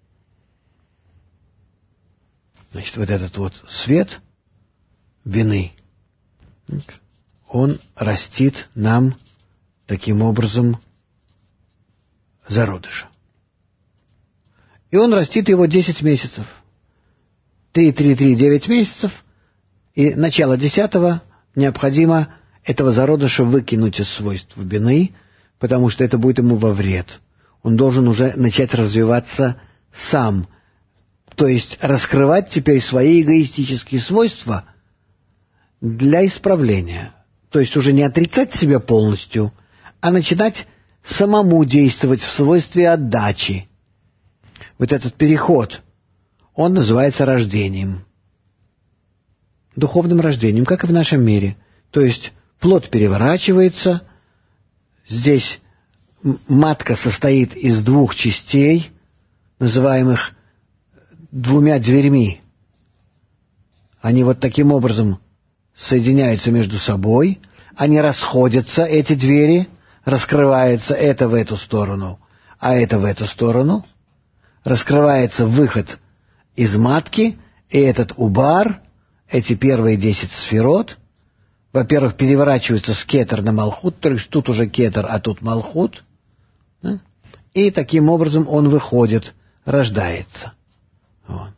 Speaker 1: Значит, вот этот вот свет бины, он растит нам таким образом зародыша. И он растит его десять месяцев. Три, три, три, девять месяцев. И начало десятого необходимо этого зародыша выкинуть из свойств бины, потому что это будет ему во вред. Он должен уже начать развиваться сам. То есть раскрывать теперь свои эгоистические свойства для исправления. То есть уже не отрицать себя полностью, а начинать самому действовать в свойстве отдачи. Вот этот переход, он называется рождением. Духовным рождением, как и в нашем мире. То есть плод переворачивается, здесь матка состоит из двух частей, называемых двумя дверьми. Они вот таким образом соединяются между собой, они расходятся, эти двери, раскрывается это в эту сторону, а это в эту сторону, раскрывается выход из матки, и этот убар, эти первые десять сферот, во-первых, переворачиваются с кетер на малхут, то есть тут уже кетер, а тут малхут, да? И таким образом он выходит, рождается. Вот.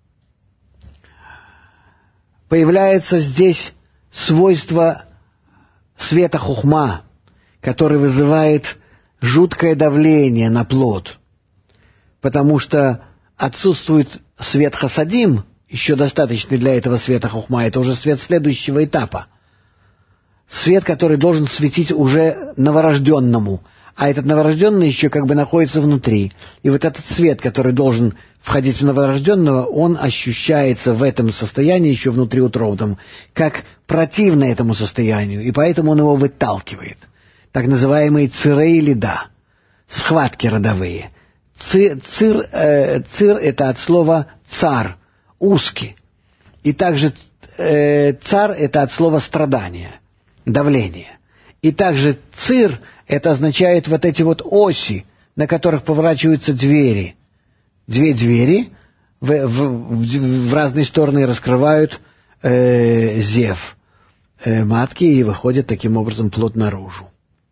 Speaker 1: Появляется здесь свойство света хухма, который вызывает жуткое давление на плод, потому что отсутствует свет хасадим, еще достаточный для этого света хухма, это уже свет следующего этапа. Свет, который должен светить уже новорожденному, а этот новорожденный еще как бы находится внутри. И вот этот свет, который должен входить в новорожденного, он ощущается в этом состоянии еще внутриутробном, как противно этому состоянию, и поэтому он его выталкивает. Так называемые цирей лида, схватки родовые. Цир, цир, э, цир это от слова цар, узкий. И также э, цар это от слова страдание, давление. И также цир это означает вот эти вот оси, на которых поворачиваются двери. Две двери в, в, в разные стороны раскрывают э, зев э, матки, и выходит таким образом плод наружу.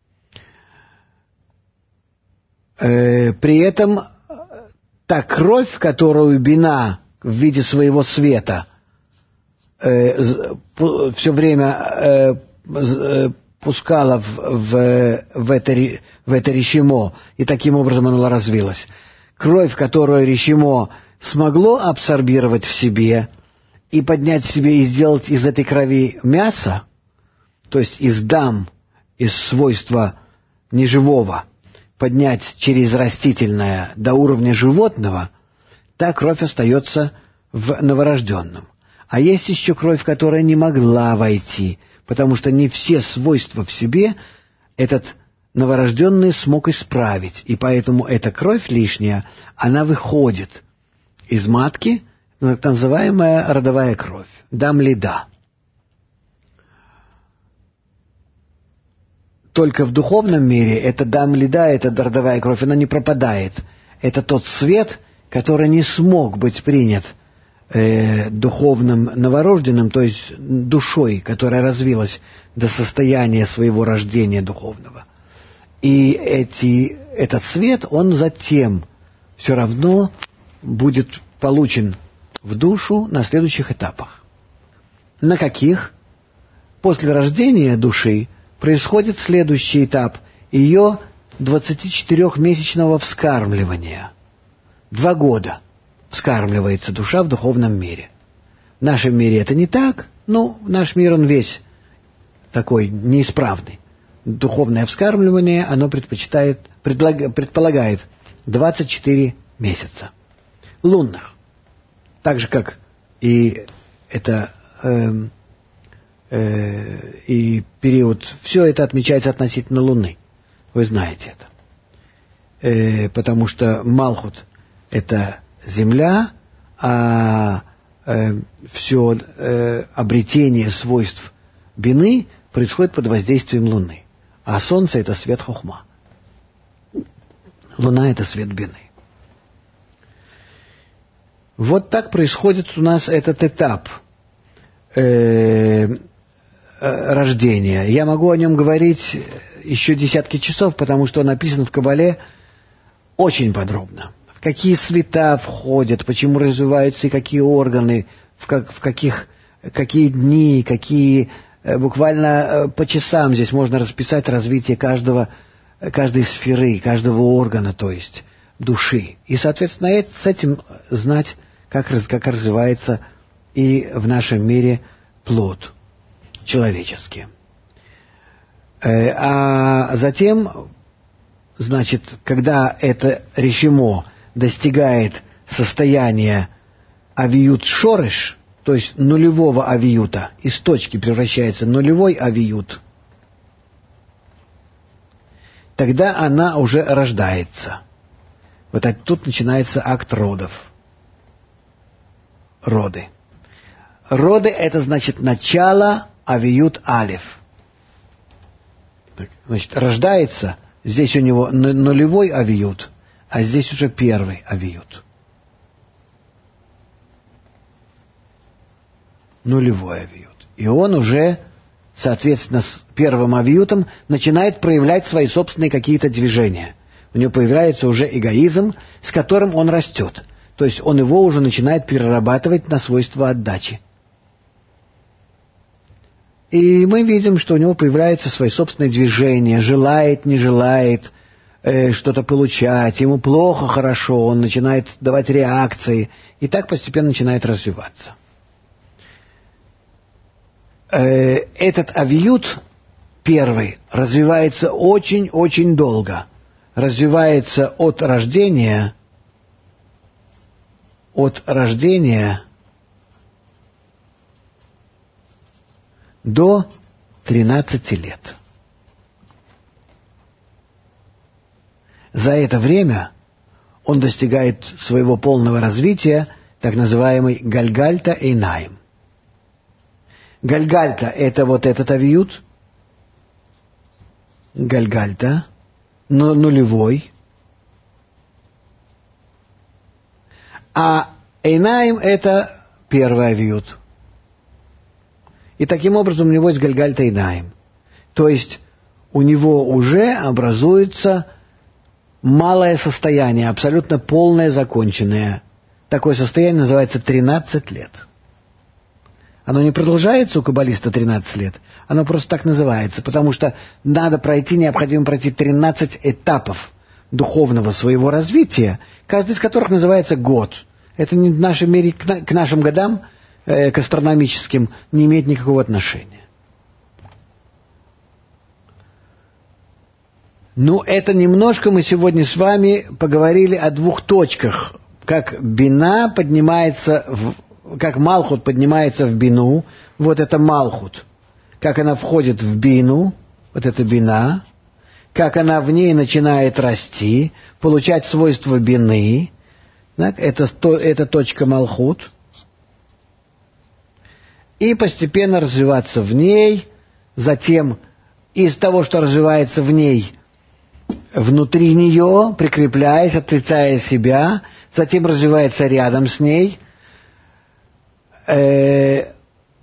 Speaker 1: Э, при этом та кровь, которую бина в виде своего света э, все время э, пускала в, в, в, это, в это решимо, и таким образом оно развилось. Кровь, которую решимо смогло абсорбировать в себе и поднять в себе и сделать из этой крови мясо, то есть из дам, из свойства неживого, поднять через растительное до уровня животного, та кровь остается в новорожденном. А есть еще кровь, которая не могла войти, потому что не все свойства в себе этот новорожденный смог исправить, и поэтому эта кровь лишняя, она выходит из матки, так называемая родовая кровь, дам-лида. Только в духовном мире эта дам-лида, эта родовая кровь, она не пропадает. Это тот свет, который не смог быть принят э, духовным новорожденным, то есть душой, которая развилась до состояния своего рождения духовного. И эти, этот свет, он затем все равно будет получен в душу на следующих этапах. На каких? После рождения души происходит следующий этап ее двадцатичетырехмесячного вскармливания. Два года вскармливается душа в духовном мире. В нашем мире это не так, но наш мир, он весь такой неисправный. Духовное вскармливание, оно предпочитает, предлаг, предполагает двадцать четыре месяца. Лунных. Так же, как и это... Э, и период, все это отмечается относительно Луны. Вы знаете это. Потому что Малхут – это Земля, а все обретение свойств Бины происходит под воздействием Луны. А Солнце – это свет Хохма. Луна – это свет Бины. Вот так происходит у нас этот этап рождения. Я могу о нем говорить еще десятки часов, потому что он написан в Кабале очень подробно. В какие света входят, почему развиваются и какие органы, в, как, в каких, какие дни, какие... Буквально по часам здесь можно расписать развитие каждого, каждой сферы, каждого органа, то есть души. И, соответственно, с этим знать, как, как развивается и в нашем мире плод человеческий. А затем, значит, когда это решимо достигает состояния авиют шореш, то есть нулевого авиюта, из точки превращается в нулевой авиют, тогда она уже рождается. Вот тут начинается акт родов. Роды. Роды — это значит начало авиют алиф. Значит, рождается, здесь у него нулевой авиют, а здесь уже первый авиют. Нулевой авиют. И он уже, соответственно, с первым авиютом начинает проявлять свои собственные какие-то движения. У него появляется уже эгоизм, с которым он растет. То есть он его уже начинает перерабатывать на свойства отдачи. И мы видим, что у него появляются свои собственные движения, желает, не желает э, что-то получать, ему плохо, хорошо, он начинает давать реакции, и так постепенно начинает развиваться. Э, этот авиют первый развивается очень-очень долго. Развивается от рождения, от рождения до тринадцати лет. За это время он достигает своего полного развития, так называемый Гальгальта Эйнаим. Гальгальта — это вот этот авиют, Гальгальта, но нулевой. А Эйнаим — это первый авиют. И таким образом у него есть Гальгальта Эйнаим. То есть у него уже образуется малое состояние, абсолютно полное, законченное. Такое состояние называется тринадцать лет. Оно не продолжается у каббалиста тринадцать лет, Оно просто так называется, потому что надо пройти, необходимо пройти тринадцать этапов духовного своего развития, каждый из которых называется год. Это не в нашем мире к нашим годам, э, к астрономическим, не имеет никакого отношения. Ну, это немножко мы сегодня с вами поговорили о двух точках. Как бина поднимается, в, как малхут поднимается в бину, вот это малхут. Как она входит в бину, вот это бина. Как она в ней начинает расти, получать свойства бины. Так, это, это точка малхут. И постепенно развиваться в ней. Затем из того, что развивается в ней, внутри нее, прикрепляясь, отрицая себя, затем развивается рядом с ней. Э,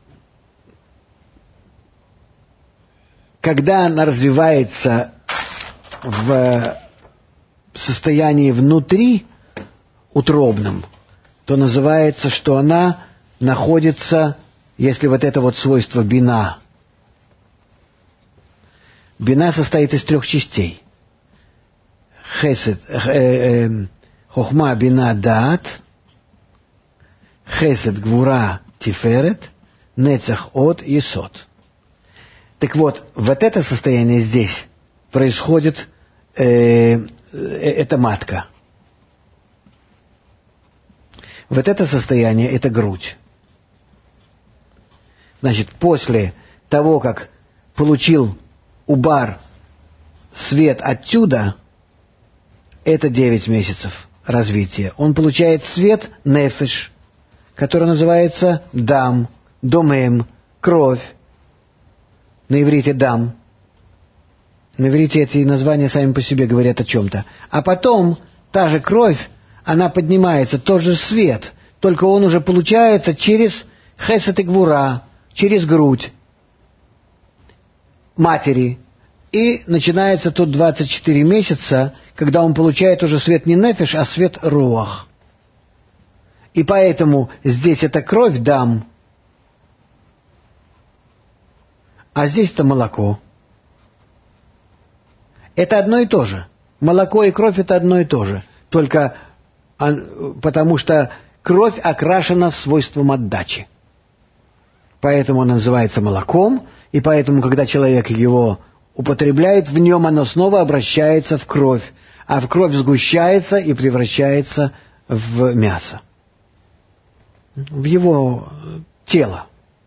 Speaker 1: когда она развивается в состоянии внутри утробном, то называется, что она находится, если вот это вот свойство бина. Бина состоит из трех частей. Хесед, э, э, хохма, бина, даат, хесед, гвура, тиферет, нецах, от, есот. Так вот, вот это состояние здесь происходит, э, э, это матка. Вот это состояние, это грудь. Значит, после того, как получил убар свет отсюда, это девять месяцев развития. Он получает свет нефеш, который называется дам, домем, кровь. На иврите дам. На иврите эти названия сами по себе говорят о чем-то. А потом та же кровь, она поднимается, тот же свет, только он уже получается через хесед и гвура, через грудь матери. И начинается тут двадцать четыре месяца, когда он получает уже свет не нефеш, а свет руах. И поэтому здесь это кровь дам, а здесь это молоко. Это одно и то же. Молоко и кровь это одно и то же. Только потому что кровь окрашена свойством отдачи. Поэтому она называется молоком, и поэтому, когда человек его употребляет, в нем оно снова обращается в кровь, а в кровь сгущается и превращается в мясо, в его тело.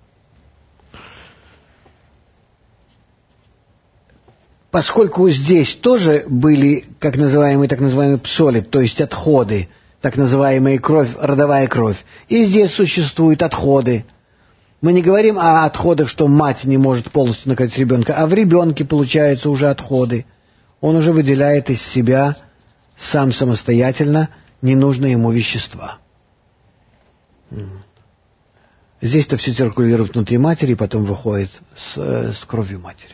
Speaker 1: Поскольку здесь тоже были, как называемые, так называемые псоли, то есть отходы, так называемая кровь, родовая кровь, и здесь существуют отходы. Мы не говорим о отходах, что мать не может полностью накормить ребенка, а в ребенке получаются уже отходы. Он уже выделяет из себя сам самостоятельно ненужные ему вещества. Здесь-то все циркулирует внутри матери, и потом выходит с, с кровью матери.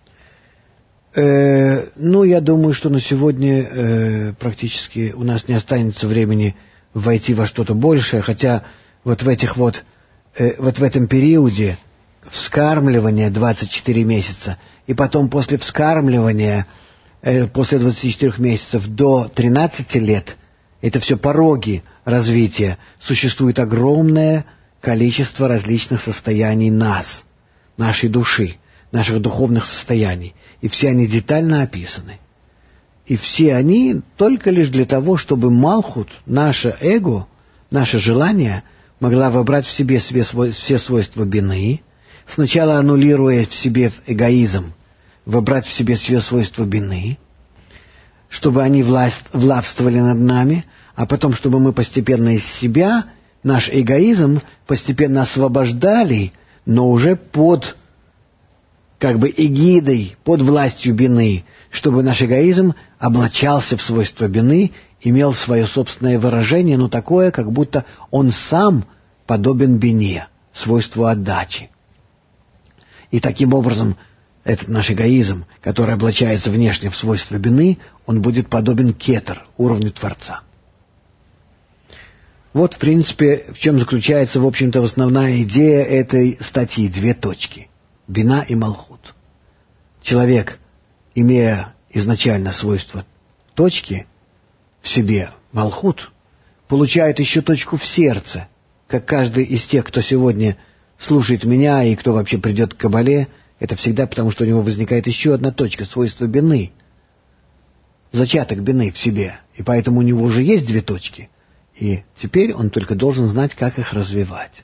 Speaker 1: Э, ну, я думаю, что на сегодня э, практически у нас не останется времени войти во что-то большее, хотя вот в этих вот, э, вот в этом периоде вскармливания двадцать четыре месяца, и потом после вскармливания, э, после двадцати четырёх месяцев до тринадцати лет, это все пороги развития, существует огромное количество различных состояний нас, нашей души, наших духовных состояний. И все они детально описаны. И все они только лишь для того, чтобы Малхут, наше эго, наше желание, могла вобрать в себе все свойства бины, сначала аннулируя в себе эгоизм, вобрать в себе все свойства бины, чтобы они власть, властвовали над нами, а потом, чтобы мы постепенно из себя наш эгоизм постепенно освобождали, но уже под как бы эгидой, под властью бины, чтобы наш эгоизм облачался в свойства бины, имел свое собственное выражение, но такое, как будто он сам подобен бине, свойству отдачи. И таким образом этот наш эгоизм, который облачается внешне в свойства бины, он будет подобен кетер, уровню Творца. Вот, в принципе, в чем заключается, в общем-то, основная идея этой статьи, две точки. Бина и Малхут. Человек, имея изначально свойство точки в себе, Малхут, получает еще точку в сердце, как каждый из тех, кто сегодня слушает меня и кто вообще придет к Кабале, это всегда потому, что у него возникает еще одна точка, свойство бины, зачаток бины в себе, и поэтому у него уже есть две точки, и теперь он только должен знать, как их развивать.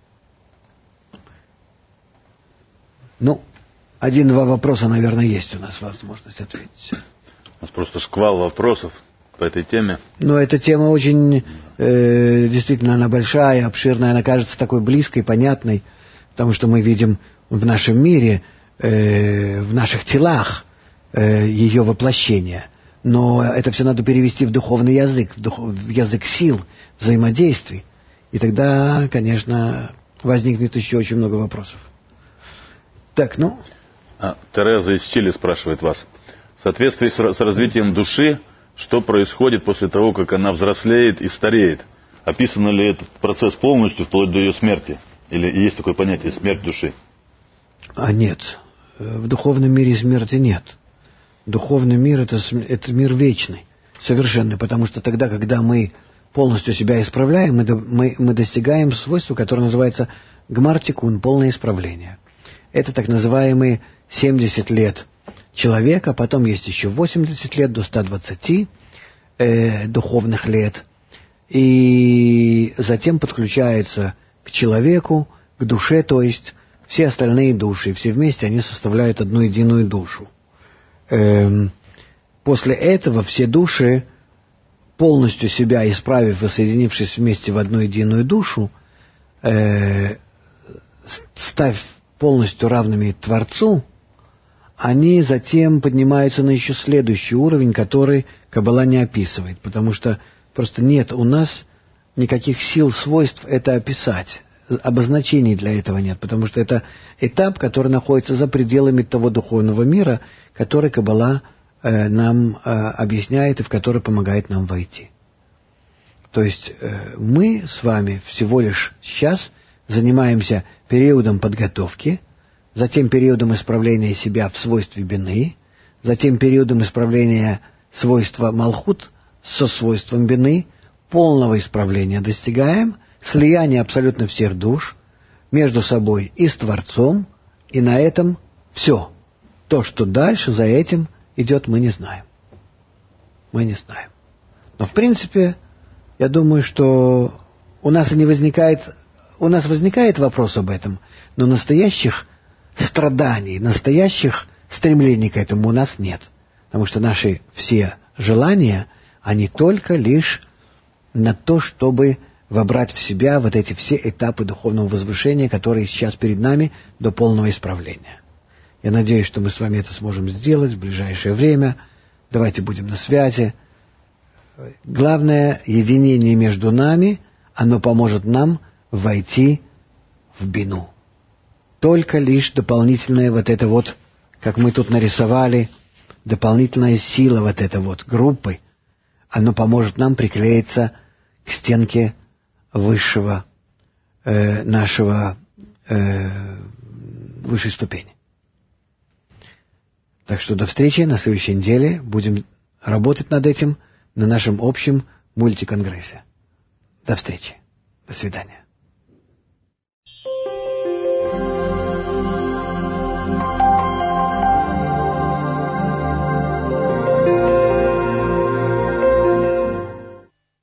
Speaker 1: Ну, один-два вопроса, наверное, есть у нас возможность ответить.
Speaker 2: У нас просто шквал вопросов по этой теме.
Speaker 1: Но эта тема очень, э, действительно, она большая, обширная, она кажется такой близкой, понятной, потому что мы видим в нашем мире, э, в наших телах э, ее воплощение. Но это все надо перевести в духовный язык, в, дух, в язык сил, взаимодействий. И тогда, конечно, возникнет еще очень много вопросов. Так, ну...
Speaker 2: А, Тереза из Чили спрашивает вас. В соответствии с, с развитием души, что происходит после того, как она взрослеет и стареет? Описан ли этот процесс полностью, вплоть до ее смерти? Или есть такое понятие «смерть души»?
Speaker 1: А нет. В духовном мире смерти нет. Духовный мир это, — это мир вечный, совершенный, потому что тогда, когда мы полностью себя исправляем, мы, мы, мы достигаем свойства, которое называется гмар-тикун, полное исправление. Это так называемые семьдесят лет человека, потом есть еще восемьдесят лет до ста двадцати э, духовных лет, и затем подключается к человеку, к душе, то есть все остальные души, все вместе они составляют одну единую душу. Эм, после этого все души, полностью себя исправив и соединившись вместе в одну единую душу, э, став полностью равными Творцу, они затем поднимаются на еще следующий уровень, который Каббала не описывает, потому что просто нет у нас никаких сил, свойств это описать. Обозначений для этого нет, потому что это этап, который находится за пределами того духовного мира, который Каббала э, нам э, объясняет и в который помогает нам войти. То есть э, мы с вами всего лишь сейчас занимаемся периодом подготовки, затем периодом исправления себя в свойстве бины, затем периодом исправления свойства Малхут со свойством бины, полного исправления достигаем, слияние абсолютно всех душ между собой и с Творцом, и на этом все. То, что дальше за этим идет, мы не знаем. Мы не знаем. Но в принципе, я думаю, что у нас и не возникает, у нас возникает вопрос об этом, но настоящих страданий, настоящих стремлений к этому у нас нет. Потому что наши все желания, они только лишь на то, чтобы вобрать в себя вот эти все этапы духовного возвышения, которые сейчас перед нами до полного исправления. Я надеюсь, что мы с вами это сможем сделать в ближайшее время. Давайте будем на связи. Главное, единение между нами, оно поможет нам войти в бину. Только лишь дополнительная вот эта вот, как мы тут нарисовали, дополнительная сила вот этой вот группы, оно поможет нам приклеиться к стенке высшего э, нашего э, высшей ступени. Так что до встречи на следующей неделе. Будем работать над этим на нашем общем мультиконгрессе. До встречи. До свидания.